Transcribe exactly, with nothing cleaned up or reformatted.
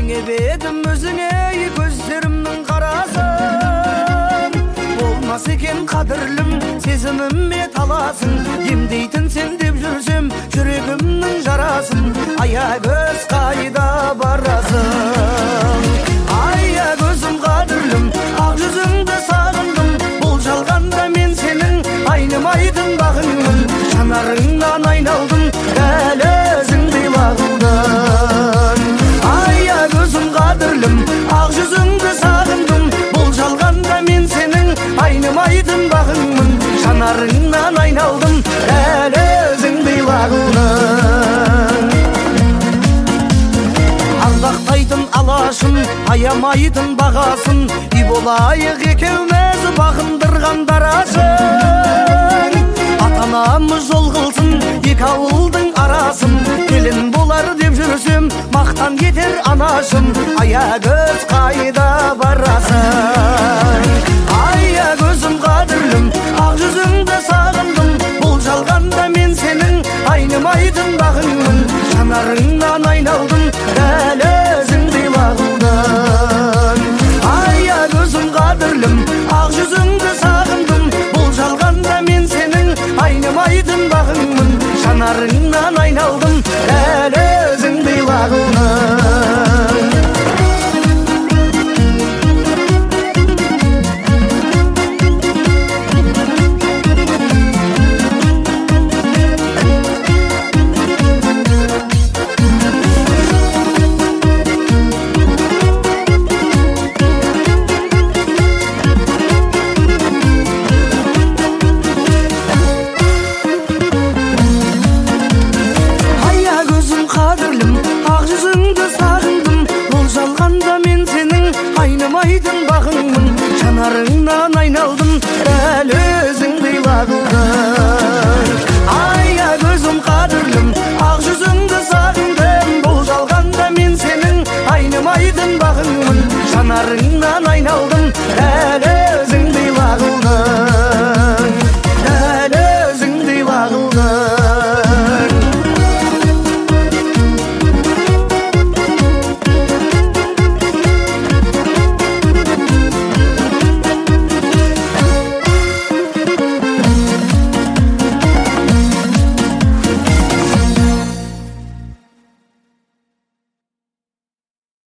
Теңебедім өзіңе көздерімнің қарасын, болмас екен қадірлім сезіміме таласын. Емдейтін сен деп жүрсем жүрегімнің жарасын, аягөз қайда барасың? Аягөзім қадірлім, ақ жүзіңді сағындым, бұл жалғанда мен сенің айнымайтын бағыңмын. Жанарыңнан айналдым, дәл өзіңдей лағылдың. Аягөзім қадірлім, ақ жүзіңді сағындым, бұл жалғанда мен сенің айнымайтын бағыңмын. Жанарыңнан айналдым, дәл өзіңдей лағылдың. Ардақтайтын алашым, аямайтын бағасын, үй болайық екеуміз бағындырған дарашың. Ата-анамыз жол қылсын екі ауылдың арасын, келін болар деп жүрсем мақтан кетер анашым. Аягөз қайда барасың? Аягөзім қадірлім, ақ жүзіңді сағындым, бұл жалғанда мен сенің айнымайтын бағыңмын. Жанарыңнан айналдым, дәл өзіңдей лағылдың. Аягөзім қадірлім, ақ жүзіңді сағындым, бұл жалғанда мен сенің айнымайтын бағыңмын. Жанарыңнан айналдым, дәл өзіңдей лағылдың. Айнымайтын бағыңмын, жанарыңнан айналдым, дәл өзіңдей лағылдың. Аягөзім қадірлім, ақ жүзіңді сағындым, бұл жалғанда мен сенің айнымайтын бағыңмын. Жанарың